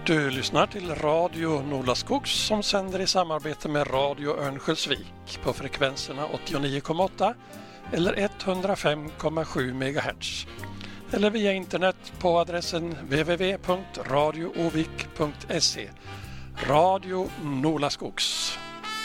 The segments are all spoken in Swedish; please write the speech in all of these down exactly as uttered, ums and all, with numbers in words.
Du lyssnar till Radio Nolaskogs som sänder i samarbete med Radio Örnsköldsvik på frekvenserna åttionio komma åtta eller hundrafem komma sju megahertz. Eller via internet på adressen w w w punkt radio ovik punkt se. Radio Nolaskogs.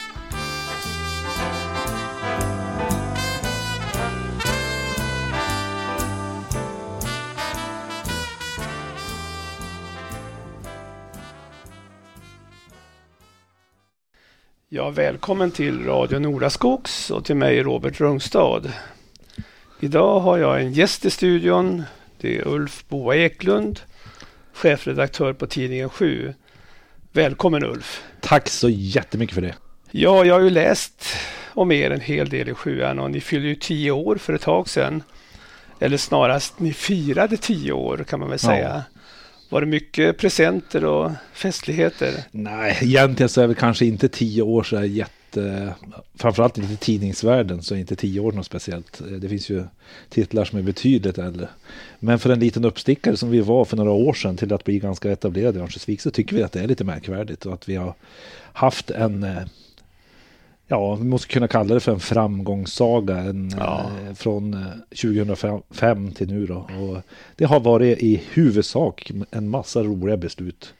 Ja, välkommen till Radio Nolaskogs och till mig Robert Rungstad. Idag har jag en gäst i studion. Det är Ulf Boa Eklund, chefredaktör på tidningen sju. Välkommen Ulf. Tack så jättemycket för det. Ja, jag har ju läst om er en hel del i sjuan och ni fyllde ju tio år för ett tag sedan. Eller snarast, ni firade tio år kan man väl säga. Ja. Var det mycket presenter och festligheter? Nej, egentligen så är det kanske inte tio år så är jätte... Framförallt inte i tidningsvärlden så är inte tio år något speciellt. Det finns ju titlar som är betydligt äldre. Men för en liten uppstickare som vi var för några år sedan till att bli ganska etablerade i Örnsköldsvik så tycker vi att det är lite märkvärdigt. Och att vi har haft en... Ja, vi måste kunna kalla det för en framgångssaga en, ja. eh, från tjugohundrafem till nu då. Och det har varit i huvudsak en massa roliga beslut.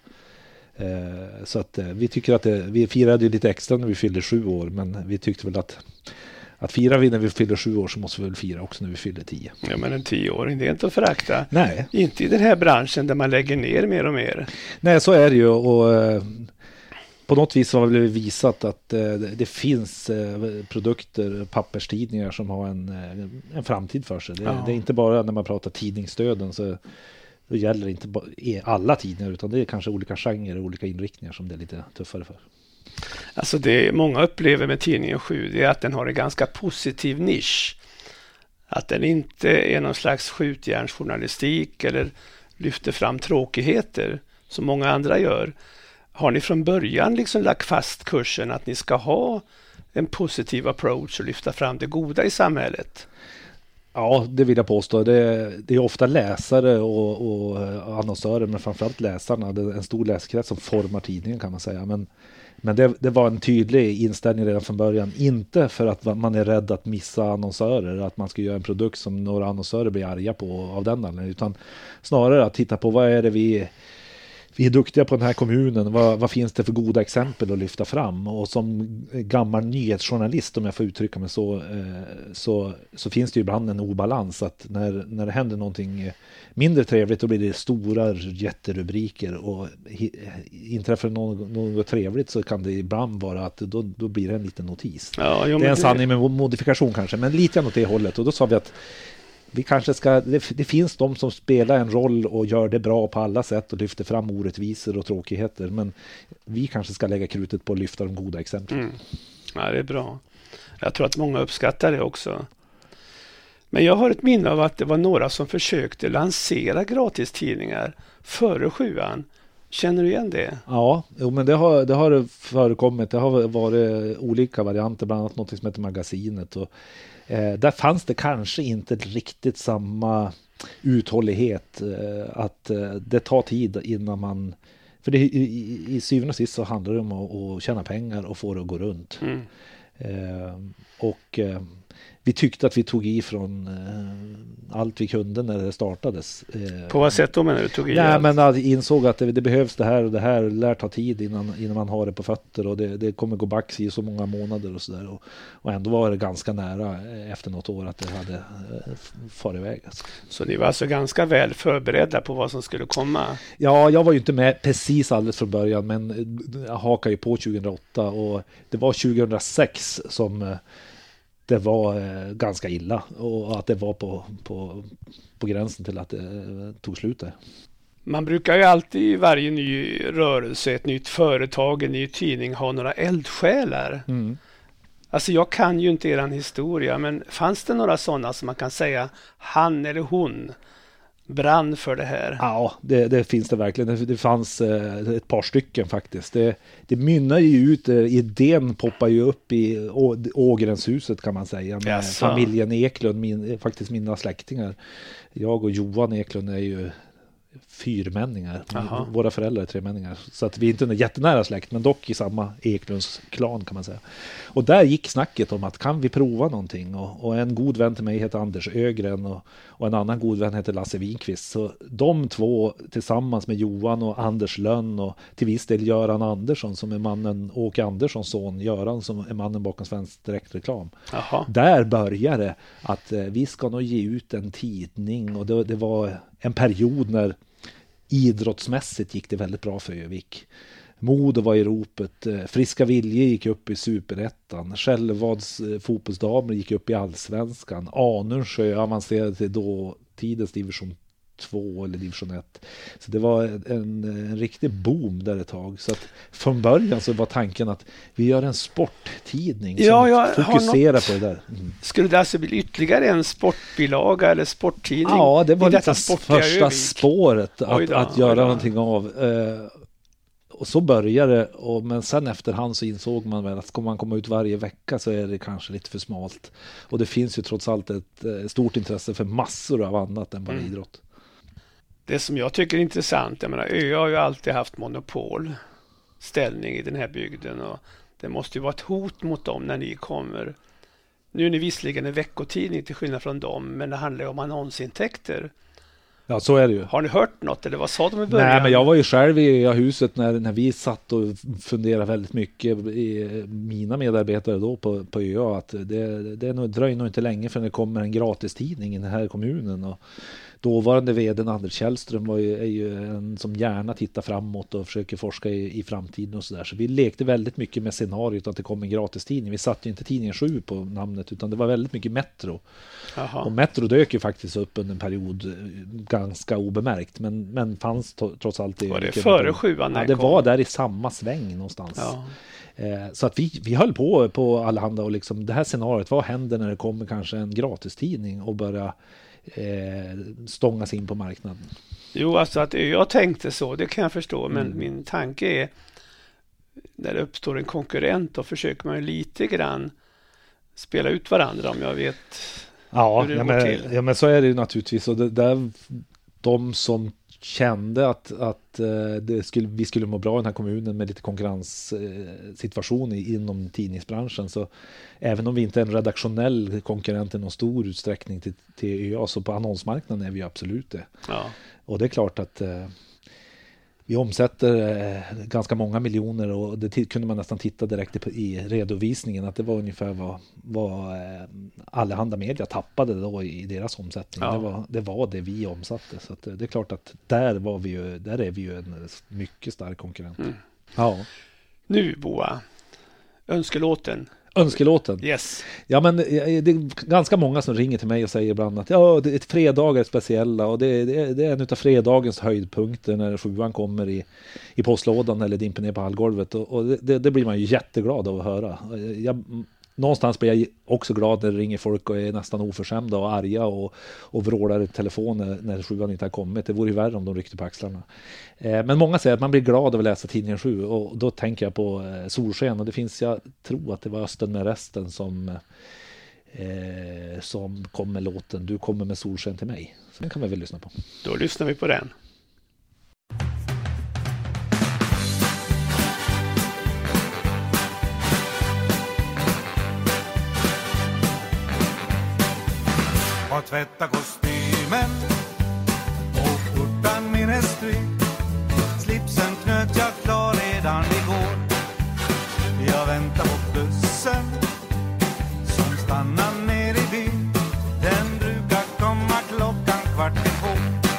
Eh, så att eh, vi tycker att det, vi firade ju lite extra när vi fyllde sju år, men vi tyckte väl att att firar vi när vi fyller sju år så måste vi väl fira också när vi fyller tio. Ja, men en tioåring, det är inte att förakta. Nej. Inte i den här branschen där man lägger ner mer och mer. Nej, så är det ju och... Eh, På något vis har vi visat att eh, det finns eh, produkter, papperstidningar som har en, eh, en framtid för sig. Det, ja. det är inte bara när man pratar tidningsstöden så det gäller inte bara alla tidningar utan det är kanske olika genrer och olika inriktningar som det är lite tuffare för. Alltså det många upplever med tidningen sju det är att den har en ganska positiv nisch. Att den inte är någon slags skjutjärnsjournalistik eller lyfter fram tråkigheter som många andra gör. Har ni från början liksom lagt fast kursen att ni ska ha en positiv approach och lyfta fram det goda i samhället? Ja, det vill jag påstå. Det, det är ofta läsare och, och annonsörer, men framförallt läsarna. Det är en stor läskrets som formar tidningen kan man säga. Men, men det, det var en tydlig inställning redan från början. Inte för att man är rädd att missa annonsörer, att man ska göra en produkt som några annonsörer blir arga på av den anledningen. Utan snarare att titta på vad är det vi... Vi är duktiga på den här kommunen. Vad, vad finns det för goda exempel att lyfta fram? Och som gammal nyhetsjournalist, om jag får uttrycka mig så, eh, så, så finns det ju ibland en obalans. Att när, när det händer någonting mindre trevligt då blir det stora jätterubriker. Och hi, inträffar något, något trevligt så kan det ibland vara att då, då blir det en liten notis. Ja, jo, det är en det... sanning med modifikation kanske, men lite åt det hållet. Och då sa vi att Vi kanske ska, det, det finns de som spelar en roll och gör det bra på alla sätt och lyfter fram orättvisor och tråkigheter. Men vi kanske ska lägga krutet på att lyfta de goda exemplen. Mm. Ja, det är bra. Jag tror att många uppskattar det också. Men jag har ett minne av att det var några som försökte lansera gratistidningar före sjuan. Känner du igen det? Ja, jo, men det har, det har förekommit. Det har varit olika varianter, bland annat något som heter Magasinet och Eh, där fanns det kanske inte riktigt samma uthållighet eh, att eh, det tar tid innan man, för det, i, i, i syvende och sist så handlar det om att, att tjäna pengar och få det att gå runt. Mm. Eh, och eh, vi tyckte att vi tog ifrån eh, allt vi kunde när det startades. Eh, På vad sätt då menar du tog i? Ja, men jag insåg att det, det behövs det här och det här lär ta tid innan, innan man har det på fötter och det, det kommer gå back i så många månader och sådär. Och, och ändå var det ganska nära efter något år att det hade eh, farit iväg. Alltså. Så ni var alltså ganska väl förberedda på vad som skulle komma? Ja, jag var ju inte med precis alldeles från början, men jag hakade ju på tjugohundraåtta och det var tjugohundrasex som eh, det var eh, ganska illa och att det var på, på, på gränsen till att det eh, tog slut där. Man brukar ju alltid i varje ny rörelse, ett nytt företag, en ny tidning ha några eldsjälar. Mm. Alltså jag kan ju inte eran historia, men fanns det några sådana som man kan säga han eller hon brann för det här? Ja, det, det finns det verkligen. Det, det fanns eh, ett par stycken faktiskt. Det, det mynnar ju ut, eh, idén poppar ju upp i Å, Ågrenshuset kan man säga. Med Jaså. Familjen Eklund, min, faktiskt mina släktingar. Jag och Johan Eklund är ju fyrmänningar. Aha. Våra föräldrar är tremänningar. Så att vi är inte en jättenära släkt, men dock i samma Eklunds klan kan man säga. Och där gick snacket om att kan vi prova någonting? Och, och en god vän till mig heter Anders Ögren och, och en annan god vän heter Lasse Winqvist. Så de två tillsammans med Johan och Anders Lönn och till viss del Göran Andersson som är mannen, Åke Anderssons son, Göran som är mannen bakom Svensk Direktreklam. Aha. Där började att eh, vi ska nog ge ut en tidning och det, det var en period när idrottsmässigt gick det väldigt bra för Övik. Modo var i ropet, Friska Vilje gick upp i Superettan, Skällevads fotbollsdamer gick upp i Allsvenskan, Anundsjö avancerade till då tidens division två eller division ett. Så det var en, en riktig boom där ett tag. Så att från början så var tanken att vi gör en sporttidning som ja, jag fokuserar något... på det där. Mm. Skulle det alltså bli ytterligare en sportbilaga eller sporttidning? Ja, det var det lite första Övik. spåret att, då, att göra någonting av. Eh, och så började det, och, men sen efterhand så insåg man väl att ska man komma ut varje vecka så är det kanske lite för smalt. Och det finns ju trots allt ett eh, stort intresse för massor av annat än bara mm. idrott. Det som jag tycker är intressant, jag menar, Ö har ju alltid haft monopolställning i den här bygden och det måste ju vara ett hot mot dem när ni kommer. Nu är ni visserligen en veckotidning till skillnad från dem, men det handlar ju om annonsintäkter. Ja, så är det ju. Har ni hört något eller vad sa de i början? Nej, men jag var ju själv i huset när, när vi satt och funderade väldigt mycket i mina medarbetare då på, på Ö att det, det är nog, dröjer nog inte länge för det kommer en gratistidning i den här kommunen och dåvarande vdn Anders Källström var ju, är ju en som gärna tittar framåt och försöker forska i, i framtiden och sådär. Så vi lekte väldigt mycket med scenariot att det kom en gratistidning. Vi satte ju inte tidningen sju på namnet utan det var väldigt mycket Metro. Aha. Och Metro dök ju faktiskt upp under en period ganska obemärkt men, men fanns to, trots allt det. Var det före sjuan? Ja, det kom. Var där i samma sväng någonstans. Ja. Eh, så att vi, vi höll på på allehanda och liksom det här scenariot, vad händer när det kommer kanske en gratistidning och börja Eh, stångas in på marknaden. Jo, alltså att jag tänkte så, det kan jag förstå, men mm. min tanke är när det uppstår en konkurrent då försöker man ju lite grann spela ut varandra om jag vet ja, hur det ja, går men, till. Ja, men så är det ju naturligtvis och det där de som kände att, att det skulle, vi skulle må bra i den här kommunen med lite konkurrenssituation inom tidningsbranschen så även om vi inte är en redaktionell konkurrent i någon stor utsträckning till, till Ö A så på annonsmarknaden är vi absolut det. Ja. Och det är klart att eh, vi omsätter eh, ganska många miljoner och det t- kunde man nästan titta direkt i, i redovisningen att det var ungefär vad, vad eh, Allehanda Media tappade då i, i deras omsättning. Ja. Det, var, det var det vi omsatte. Så att, det är klart att där, var vi ju, där är vi ju en mycket stark konkurrent. Mm. Ja. Nu Boa, önskelåten. Önskelåten? Yes. Ja, men det är ganska många som ringer till mig och säger ibland att ja, det är ett fredagar är speciella och det, det, det är en av fredagens höjdpunkter när sjuan kommer i, i postlådan eller dimper ner på hallgolvet och, och det, det blir man ju jätteglad av att höra. Jag, någonstans blir jag också glad när det ringer folk och är nästan oförskämda och arga och, och vrålar i telefonen när sjuan inte har kommit. Det vore ju värre om de ryckte på axlarna. Eh, men många säger att man blir glad av att läsa tidningen sju och då tänker jag på eh, Solsken och det finns, jag tror att det var Östen med resten som, eh, som kom med låten Du kommer med solsken till mig. Så den kan vi väl lyssna på. Då lyssnar vi på den. Och tvätta kostymen och skjortan min är stryk. Slipsen knöt jag klar redan igår. Jag väntar på bussen som stannar ner i byn. Den brukar komma klockan kvart i två.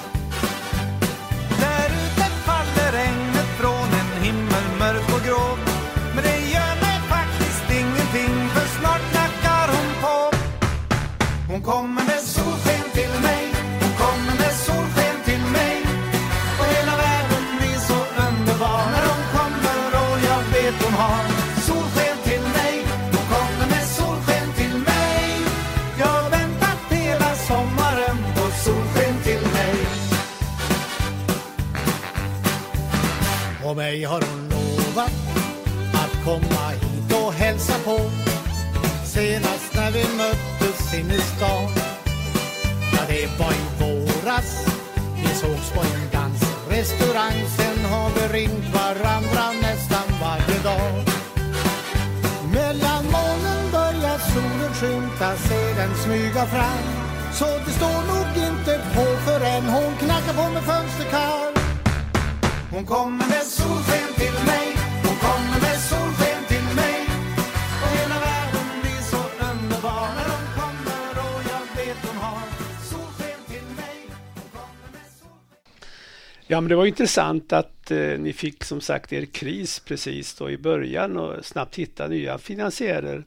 Där ute faller regnet från en himmel mörk och grå. Men det gör mig faktiskt ingenting för snart knackar hon på. Hon kommer med solsken till mig, hon kommer med solsken till mig. Och hela världen blir så underbar när hon kommer och jag vet hon har solsken till mig. Hon kommer med solsken till mig. Jag har väntat hela sommaren på solsken till mig. Och mig har hon lovat att komma hit och hälsa på. Senast när vi möttes in i stan. Ja, det var i våras. Vi sågs på en dans. restaurang, sen har vi ringt varandra nästan varje dag. Mellan molnen börjar solen skymta, ser den smyga fram. Så det står nog inte på förrän hon knackar på med fönsterkarm. Hon kommer med solsken till mig, hon kommer med solsken till mig. Och hela världen blir så underbar när hon kommer, och jag vet hon har solsken till mig. Hon kommer med solsken. Ja, men det var intressant att eh, ni fick som sagt er kris precis då i början och snabbt hitta nya finansiärer.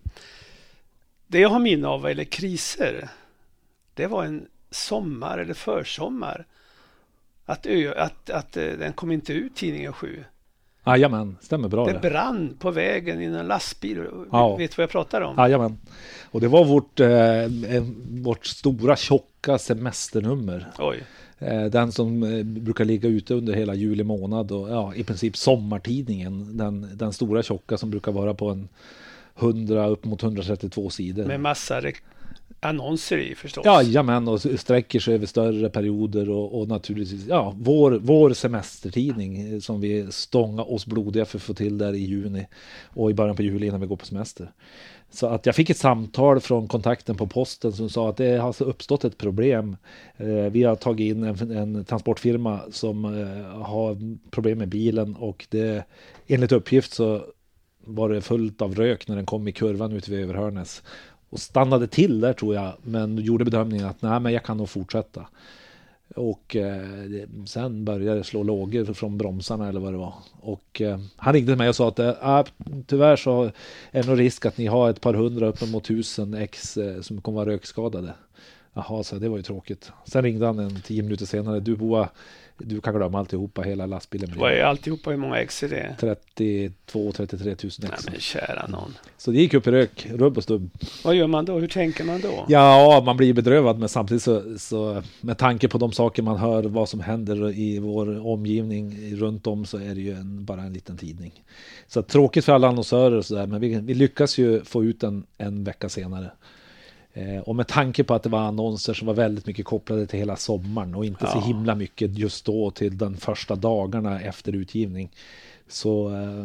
Det jag har minne av eller kriser, det var en sommar eller försommar. Att, ö, att, att den kom inte ut, tidningen sju. Jajamän, stämmer bra det. Det brann på vägen i en lastbil. Ja. Vet du vad jag pratar om? Jajamän. Och det var vårt, eh, vårt stora tjocka semesternummer. Oj. Eh, den som eh, brukar ligga ute under hela juli månad och ja, i princip sommartidningen. Den, den stora tjocka som brukar vara på en hundra upp mot hundratrettiotvå sidor. Med massa re- annonser i förstås. Jajamän, och sträcker sig över större perioder och, och naturligtvis ja, vår, vår semestertidning som vi stångar oss blodiga för att få till där i juni och i början på juli innan vi går på semester. Så att jag fick ett samtal från kontakten på posten som sa att det har uppstått ett problem. Eh, vi har tagit in en, en transportfirma som eh, har problem med bilen och det, enligt uppgift så var det fullt av rök när den kom i kurvan ut vid Överhörnäs. Och stannade till där tror jag, men gjorde bedömningen att nej, men jag kan nog fortsätta. Och eh, sen började det slå lågor från bromsarna eller vad det var. Och eh, han ringde till mig och sa att eh, tyvärr så är det nog risk att ni har ett par hundra uppemot tusen ex eh, som kommer vara rökskadade. Jaha, så det var ju tråkigt. Sen ringde han en tio minuter senare. Du Boa, du kan glömma alltihopa, hela lastbilen. Vad är alltihopa, hur många ex är det? trettiotvå till trettiotre tusen ex. Nej, men kära någon. Så det gick upp i rök, rubb och stubb. Vad gör man då? Hur tänker man då? Ja, man blir bedrövad, men samtidigt så, så med tanke på de saker man hör, vad som händer i vår omgivning runt om, så är det ju en, bara en liten tidning. Så tråkigt för alla annonsörer och sådär, men vi, vi lyckas ju få ut en, en vecka senare. Eh, och med tanke på att det var annonser som var väldigt mycket kopplade till hela sommaren och inte ja. så himla mycket just då till den första dagarna efter utgivning. Så eh,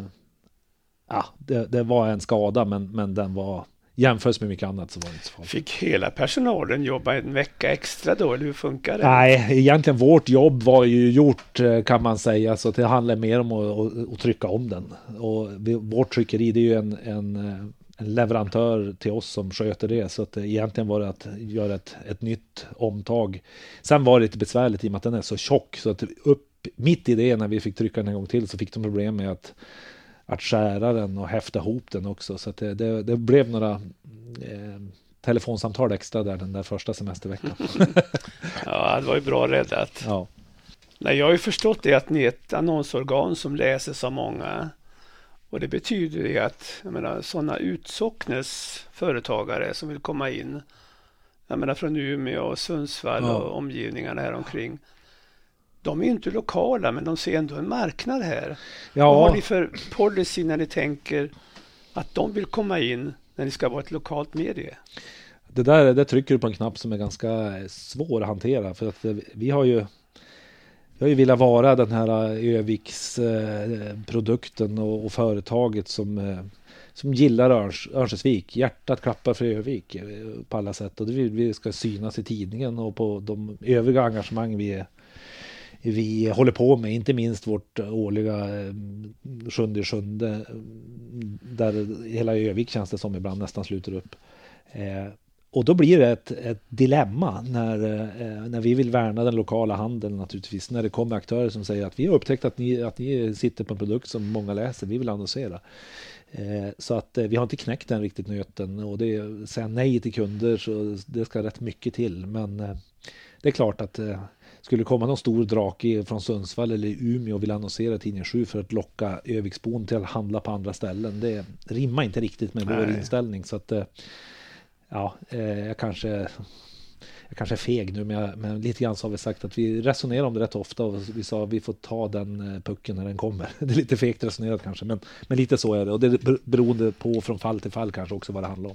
ja, det, det var en skada, men, men den var jämfört med mycket annat så var det inte så farligt. Fick hela personalen jobba en vecka extra då, eller hur funkar det? Nej, egentligen vårt jobb var ju gjort kan man säga, så det handlar mer om att, att, att trycka om den. Och vårt tryckeri, det är ju en, en, en leverantör till oss som sköter det, så att egentligen var det att göra ett, ett nytt omtag. Sen var det lite besvärligt i och med att den är så tjock, så att upp mitt i det när vi fick trycka den en gång till så fick de problem med att att skära den och häfta ihop den också. Så att det, det, det blev några eh, telefonsamtal extra där den där första semesterveckan. Ja, det var ju bra räddat. Ja. Nej, jag har ju förstått det att ni är ett annonsorgan som läses av många. Och det betyder ju att jag menar, sådana utsocknes företagare som vill komma in, jag menar från Umeå och Sundsvall ja. och omgivningarna här omkring. De är inte lokala, men de ser ändå en marknad här. Ja. Vad har ni för policy när ni tänker att de vill komma in när ni ska vara ett lokalt medie? Det där det trycker du på en knapp som är ganska svår att hantera. För att vi har ju, vi har ju velat vara den här Öviks eh, produkten och, och företaget som, eh, som gillar Örns, Örnsköldsvik. Hjärtat klappar för Övik eh, på alla sätt. Och det vill vi ska synas i tidningen och på de övriga engagemang vi är. Vi håller på med, inte minst vårt årliga sjunde sjunde där hela Övik känns det som ibland nästan sluter upp. Eh, och då blir det ett, ett dilemma när, eh, när vi vill värna den lokala handeln naturligtvis. När det kommer aktörer som säger att vi har upptäckt att ni, att ni sitter på en produkt som många läser, vi vill annonsera. Eh, så att eh, vi har inte knäckt den riktigt nöten, och det säga nej till kunder så det ska rätt mycket till. Men eh, det är klart att eh, skulle komma någon stor drake från Sundsvall eller Umeå och vill annonsera tidningen sju för att locka Öviksbon till att handla på andra ställen. Det rimmar inte riktigt med vår inställning. Så att, ja, jag kanske, jag kanske är feg nu, men, jag, men lite grann så har vi sagt att vi resonerar om det rätt ofta och vi sa att vi får ta den pucken när den kommer. Det är lite fegt resonerat kanske, men, men lite så är det. Och det är beroende på från fall till fall kanske också vad det handlar om.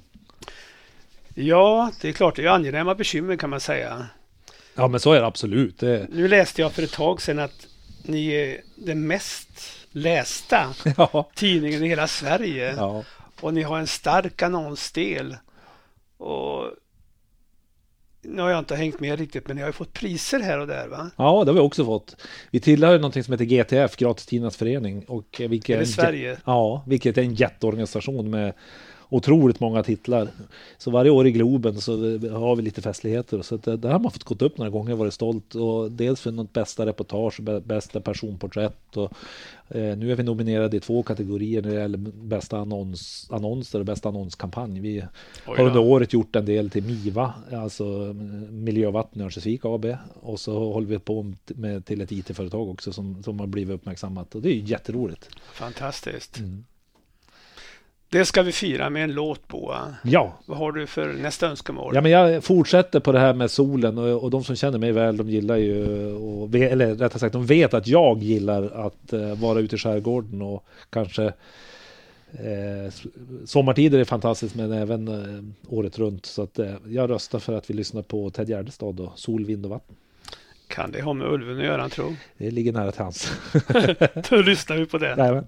Ja, det är klart. Det är angenäma bekymmer kan man säga. Ja, men så är det absolut. Det... Nu läste jag för ett tag sedan att ni är den mest lästa Ja. tidningen i hela Sverige. Ja. Och ni har en stark annonsdel. Och nu har jag inte hängt med riktigt, men ni har ju fått priser här och där, va? Ja, det har vi också fått. Vi tillhör någonting som heter G T F, Gratistidningarnas förening. Och vilket Är det Sverige? Ja, vilket är en jätteorganisation med otroligt många titlar. Så varje år i Globen så har vi lite festligheter. Så det, det har man fått gått upp några gånger och varit stolt. Och dels för något bästa reportage, bästa personporträtt. Och, eh, nu är vi nominerade i två kategorier när det gäller bästa annons, annonser och bästa annonskampanj. Vi har under året gjort en del till MIVA, alltså Miljövatten i Örnsköldsvik A B. Och så håller vi på med till ett I T-företag också som, som har blivit uppmärksammat. Och det är ju jätteroligt. Fantastiskt. Mm. Det ska vi fira med en låt, Boa. Ja. Vad har du för nästa önskemål? Ja, men jag fortsätter på det här med solen och, och de som känner mig väl, de gillar ju, och, eller rättare sagt, de vet att jag gillar att uh, vara ute i skärgården och kanske uh, sommartider är fantastiskt, men även uh, året runt. Så att uh, jag röstar för att vi lyssnar på Ted Gärdestad och Sol, vind och vatten. Kan det ha med Ulven att göra, tror? Det ligger nära till hans. Då lyssnar vi på det. Nej, men.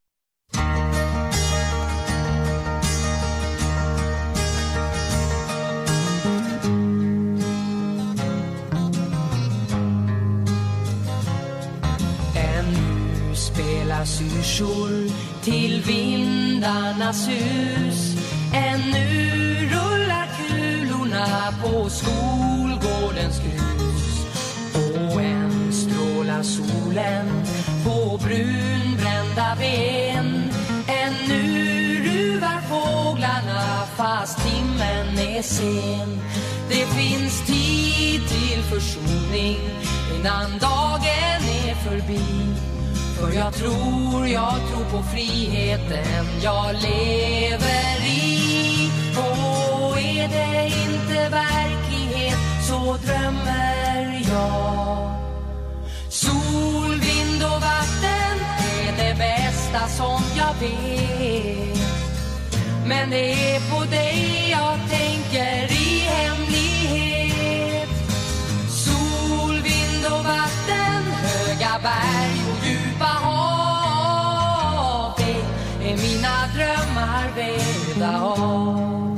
Syrsor till vindarnas hus. Ännu rullar kulorna på skolgårdens grus. Och än strålar solen på brunbrända ben. Ännu ruvar fåglarna fast timmen är sen. Det finns tid till försoning innan dagen är förbi. För jag tror, jag tror på friheten jag lever i. Och är det inte verklighet så drömmer jag. Sol, vind och vatten är det bästa som jag vet. Men det är på dig jag tänker i hemlighet. Sol, vind och vatten, höga berg och djupa hav. Det är mina drömmar vävda av.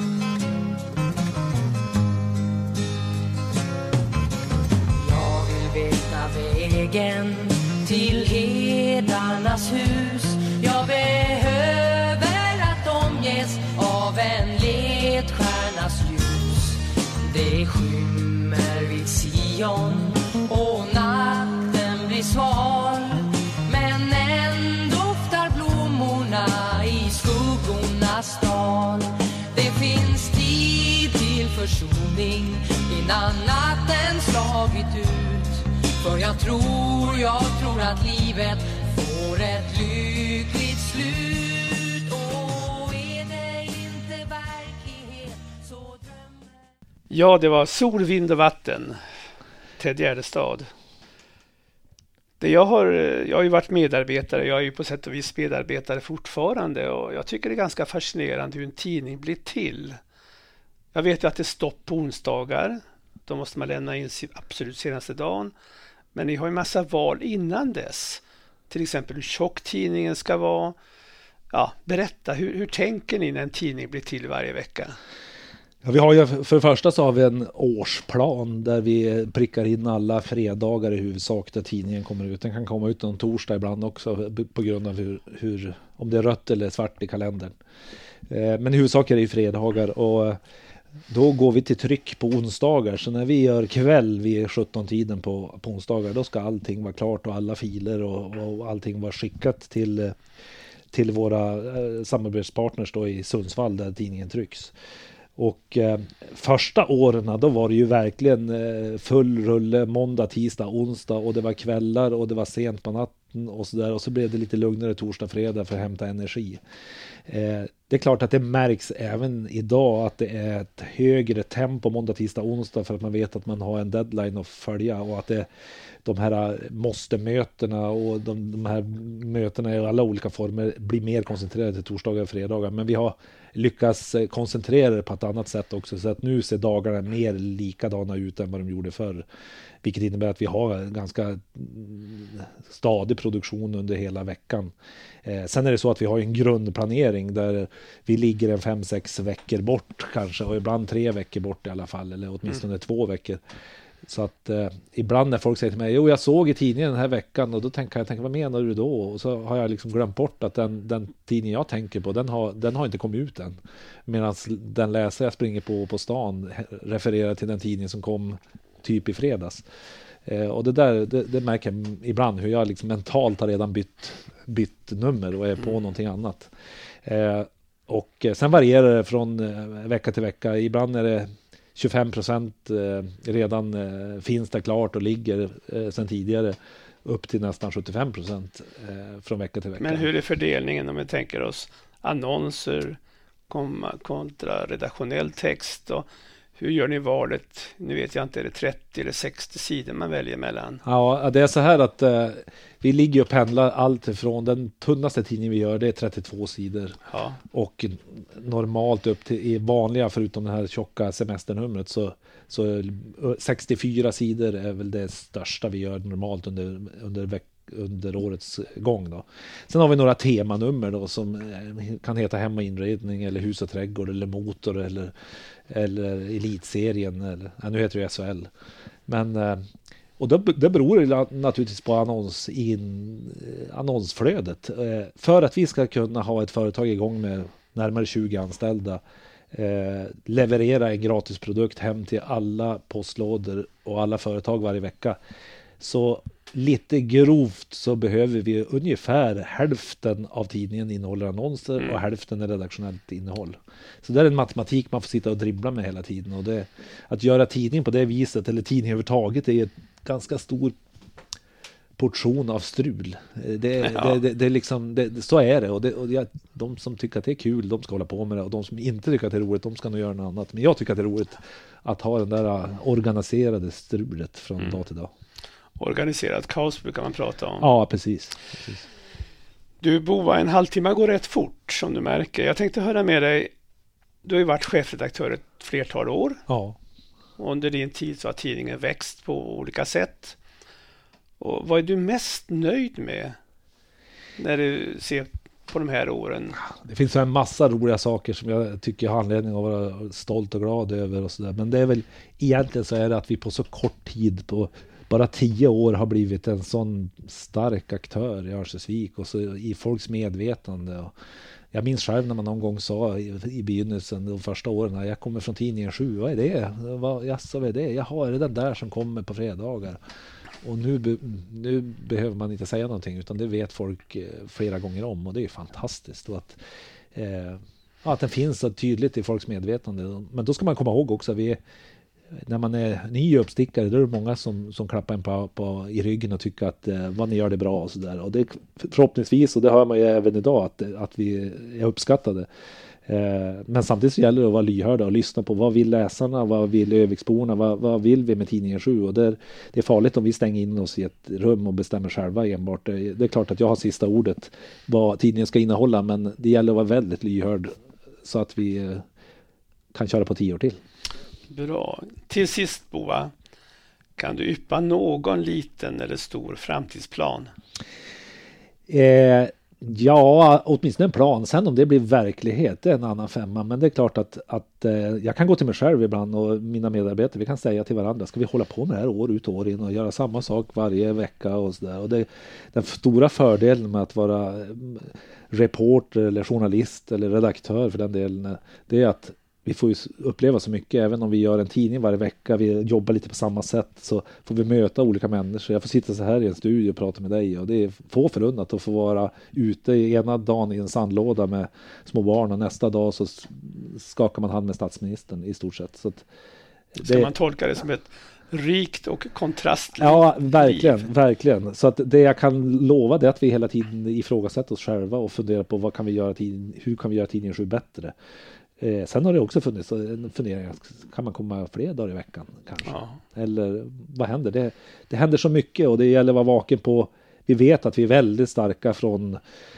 Jag vill veta vägen till herdarnas hus. Jag behöver att omges av en ledstjärnas ljus. Det skymmer vid Sion och natten blir sval. Men än doftar blommorna i skuggornas dal. Det finns tid till försoning innan natten slagit ut. För jag tror, jag tror att livet får ett lyckligt slut. Och är det inte verklighet så drömmer. Ja, det var Sol, vind och vatten. Ted Gärdestad. Det jag, har, jag har ju varit medarbetare, jag är ju på sätt och vis medarbetare fortfarande och jag tycker det är ganska fascinerande hur en tidning blir till. Jag vet ju att det är stopp på onsdagar, då måste man lämna in absolut senaste dagen, men ni har ju massa val innan dess. Till exempel hur tjock tidningen ska vara. Ja, berätta, hur, hur tänker ni när en tidning blir till varje vecka? Ja, vi har ju, för det första så har vi en årsplan där vi prickar in alla fredagar i huvudsak där tidningen kommer ut. Den kan komma ut någon torsdag ibland också på grund av hur, hur om det är rött eller svart i kalendern. Eh, men i huvudsak är det ju fredagar och då går vi till tryck på onsdagar. Så när vi gör kväll vid sjutton-tiden på, på onsdagar, då ska allting vara klart och alla filer och, och allting vara skickat till, till våra eh, samarbetspartners då i Sundsvall där tidningen trycks. Och eh, första åren då var det ju verkligen eh, full rulle måndag, tisdag, onsdag och det var kvällar och det var sent på natten och så där, och så blev det lite lugnare torsdag, fredag för att hämta energi. Eh, det är klart att det märks även idag att det är ett högre tempo måndag, tisdag, onsdag för att man vet att man har en deadline att följa och att det, de här måste-mötena och de, de här mötena i alla olika former blir mer koncentrerade till torsdagar och fredagar, men vi har lyckas koncentrera det på ett annat sätt också så att nu ser dagarna mer likadana ut än vad de gjorde förr. vilket innebär att vi har en ganska stadig produktion under hela veckan. Eh, sen är det så att vi har en grundplanering där vi ligger en fem, sex veckor bort kanske, och ibland tre veckor bort i alla fall, eller åtminstone mm. två veckor. Så att eh, ibland när folk säger till mig, jo jag såg i tidningen den här veckan, och då tänker jag, tänker, vad menar du då? Och så har jag liksom glömt bort att den, den tidning jag tänker på, den har, den har inte kommit ut än. Medan den läsare jag springer på på stan refererar till den tidning som kom typ i fredags. Eh, och det där, det, det märker jag ibland hur jag liksom mentalt har redan bytt, bytt nummer och är på mm. någonting annat. Eh, och sen varierar det från eh, vecka till vecka. Ibland är det tjugofem procent eh, redan eh, finns det klart och ligger eh, sedan tidigare, upp till nästan sjuttiofem procent eh, från vecka till vecka. Men hur är fördelningen om vi tänker oss annonser kontra redaktionell text, och hur gör ni valet? Nu vet jag inte, är det trettio eller sextio sidor man väljer mellan? Ja, det är så här att eh, vi ligger och pendlar allt ifrån, den tunnaste tidningen vi gör det är trettiotvå sidor. Ja. Och normalt upp till i vanliga, förutom det här tjocka semesternumret, så, så sextiofyra sidor är väl det största vi gör normalt under, under veckan. under årets gång då. Sen har vi några temanummer då som kan heta Hem och inredning eller Hus och trädgård eller Motor eller, eller Elitserien eller, ja, nu heter det S H L. Men och det, det beror naturligtvis på annons in, annonsflödet. För att vi ska kunna ha ett företag igång med närmare tjugo anställda, eh, leverera en gratis produkt hem till alla postlådor och alla företag varje vecka, så lite grovt så behöver vi ungefär hälften av tidningen innehåller annonser mm. och hälften är redaktionellt innehåll. Så det är en matematik man får sitta och dribbla med hela tiden. Och det, att göra tidning på det viset, eller tidning överhuvudtaget, är ett ganska stor portion av strul. Det, ja. det, det, det är liksom, det, så är det. Och, det, och jag, de som tycker att det är kul, de ska hålla på med det. Och de som inte tycker att det är roligt, de ska nog göra något annat. Men jag tycker att det är roligt att ha den där organiserade strulet från mm. dag till dag. Organiserat kaos brukar man prata om. Ja, precis. precis. Du, Boa, en halvtimme går rätt fort som du märker. Jag tänkte höra med dig, du har ju varit chefredaktör ett flertal år. Ja. Och under din tid så har tidningen växt på olika sätt. Och vad är du mest nöjd med när du ser på de här åren? Det finns en massa roliga saker som jag tycker jag har anledning att vara stolt och glad över och sådär. Men det är väl, egentligen så är det att vi på så kort tid, på bara tio år, har blivit en sån stark aktör i Örnsköldsvik och så i folks medvetande. Och jag minns själv när man någon gång sa i, i begynnelsen, de första åren, jag kommer från tidningen sju, vad är det? Vad, jaså, vad är det? Jaha, är det den där som kommer på fredagar? Och nu, nu behöver man inte säga någonting, utan det vet folk flera gånger om, och det är fantastiskt. Och att, eh, att den finns så tydligt i folks medvetande. Men då ska man komma ihåg också att vi, när man är ny uppstickare, då är det många som, som klappar en på, på, i ryggen och tycker att eh, vad ni gör det bra och sådär. Och det förhoppningsvis, och det hör man ju även idag, att, att vi är uppskattade. Eh, men samtidigt så gäller det att vara lyhörda och lyssna på vad vill läsarna, vad vill Öviksborna, vad, vad vill vi med tidningen sju. Och det är, det är farligt om vi stänger in oss i ett rum och bestämmer själva enbart. Det, det är klart att jag har sista ordet vad tidningen ska innehålla, men det gäller att vara väldigt lyhörd så att vi eh, kan köra på tio år till. Bra. Till sist, Boa, kan du yppa någon liten eller stor framtidsplan? Eh, ja, åtminstone en plan. Sen om det blir verklighet, det är en annan femma. Men det är klart att, att eh, jag kan gå till mig själv ibland och mina medarbetare, vi kan säga till varandra, ska vi hålla på med det här år ut och år in och göra samma sak varje vecka och sådär. Och det, den stora fördelen med att vara reporter eller journalist eller redaktör för den delen, det är att vi får ju uppleva så mycket, även om vi gör en tidning varje vecka, vi jobbar lite på samma sätt, så får vi möta olika människor. Jag får sitta så här i en studio och prata med dig, och det är få förunnat att få vara ute ena dagen i en sandlåda med små barn, och nästa dag så skakar man hand med statsministern i stort sett. Så att det... Ska man tolka det som ett rikt och kontrastliv? Ja, verkligen, liv. verkligen. Så att det jag kan lova, det är att vi hela tiden ifrågasätter oss själva och funderar på vad kan vi göra tidningen, hur kan vi göra tidningen sju bättre. Eh, sen har det också funnits en fundering, kan man komma fler dagar i veckan kanske? Ja. Eller vad händer? Det, det händer så mycket, och det gäller att vara vaken på. Vi vet att vi är väldigt starka från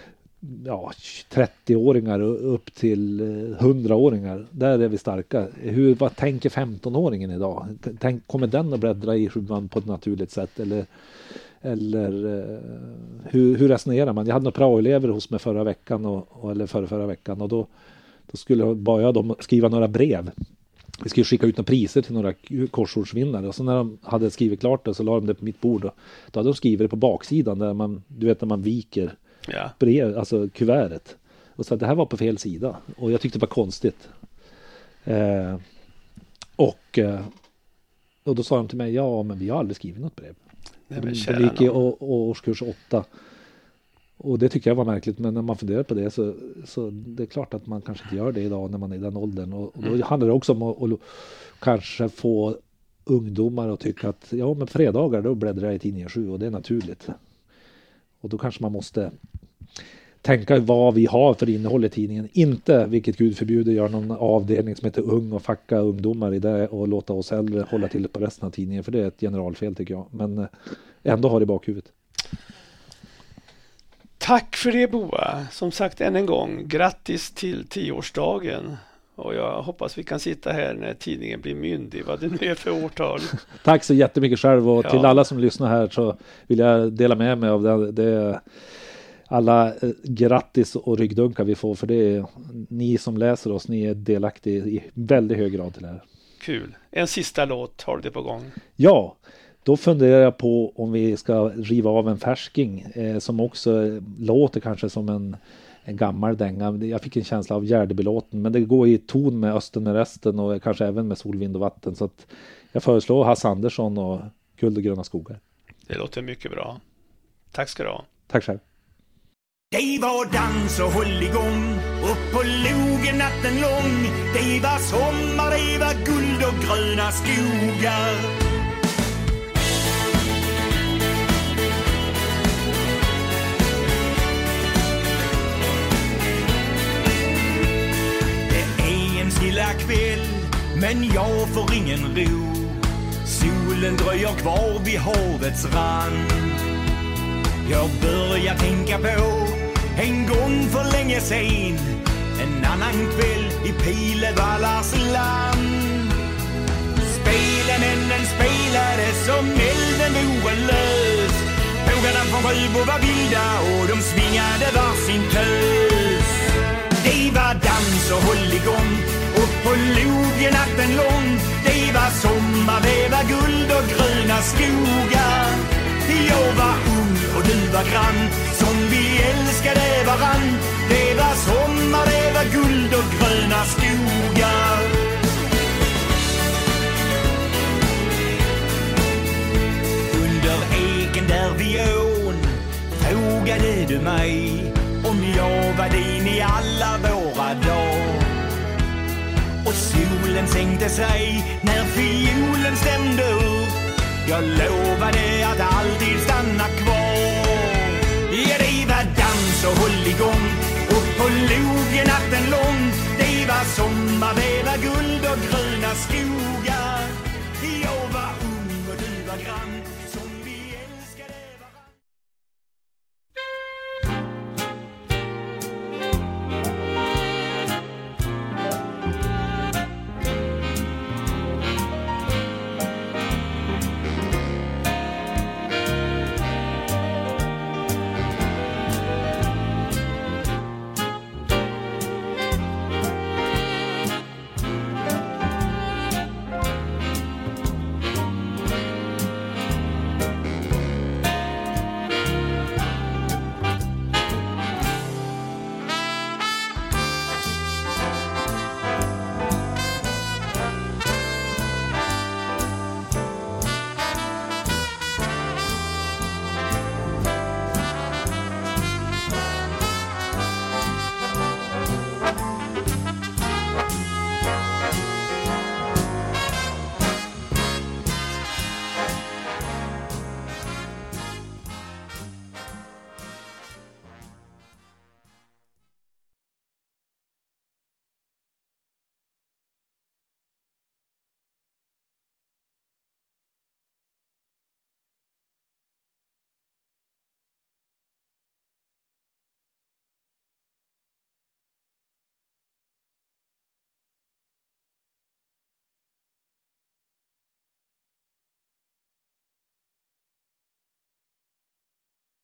ja, trettio-åringar upp till hundraåringar. Där är vi starka. Hur, vad tänker femtonåringen idag? Tänk, kommer den att bläddra i sjuan på ett naturligt sätt? Eller, eller hur, hur resonerar man? Jag hade några praoelever hos mig förra veckan och, eller förra, förra veckan och då, då skulle jag bara de skriva några brev. Vi skulle skicka ut några priser till några korsordsvinnare och så när de hade skrivit klart det så la de det på mitt bord och då hade de skrivit det på baksidan där man, du vet när man viker Ja. brev, alltså kuvertet. Och så att det här var på fel sida. Och jag tyckte det var konstigt. Eh, och, eh, och då sa de till mig, ja men vi har aldrig skrivit något brev. Nej, men det gick i å- å- årskurs åtta. Och det tycker jag var märkligt. Men när man funderar på det så, så det är klart att man kanske inte gör det idag när man är i den åldern. Och, och då mm. handlar det också om att, att kanske få ungdomar att tycka att ja men fredagar då bläddrar jag i tidningen sju och det är naturligt. Och då kanske man måste tänka vad vi har för innehåll i tidningen. Inte, vilket Gud förbjuder, gör någon avdelning som heter ung och facka ungdomar i det och låta oss äldre hålla till på resten av tidningen. För det är ett generalfel tycker jag. Men ändå har det i bakhuvudet. Tack för det Boa. Som sagt än en gång, grattis till tioårsdagen. Och jag hoppas vi kan sitta här när tidningen blir myndig, vad det nu är för årtal. Tack så jättemycket själv och ja. Till alla som lyssnar här så vill jag dela med mig av det, det alla eh, grattis och ryggdunkar vi får för det är ni som läser oss, ni är delaktiga i väldigt hög grad till det här. Kul. En sista låt har du det på gång? Ja, då funderar jag på om vi ska riva av en färsking eh, som också låter kanske som en en gammal dänga. Jag fick en känsla av Gärdebylåten, men det går i ton med Östen med resten och kanske även med Sol, vind och vatten. Så att jag föreslår Hasse Andersson och Guld och gröna skogar. Det låter mycket bra. Tack ska du ha. Tack själv. Det var dans och hålligång upp på logen natten lång. Det var sommar, det var guld och gröna skogar. Stilla kväll, men jag får ingen ro. Solen dröjer kvar vid havets rand. Jag börjar tänka på en gång för länge sen, en annan kväll i Pilevallars land. Spelemännen spelade som elden vore lös. Fåglarna från Sjöbo var vilda och de svingade varsin tös. Det var dans och hålligång upp på logen natten lång. Det var sommar, det var guld och gröna skogar. Jag var ung och du var grann, som vi älskade varann. Det var sommar, det var guld och gröna skogar. Under eken där vid ån frågade du mig om jag var din i alla våra dagar. Och solen sänkte sig när fiolen stämde upp. Jag lovade att alltid stanna kvar. Ja, det var dans och hålligång upp på logen natten lång. Det var sommar, det var guld och gröna skogar.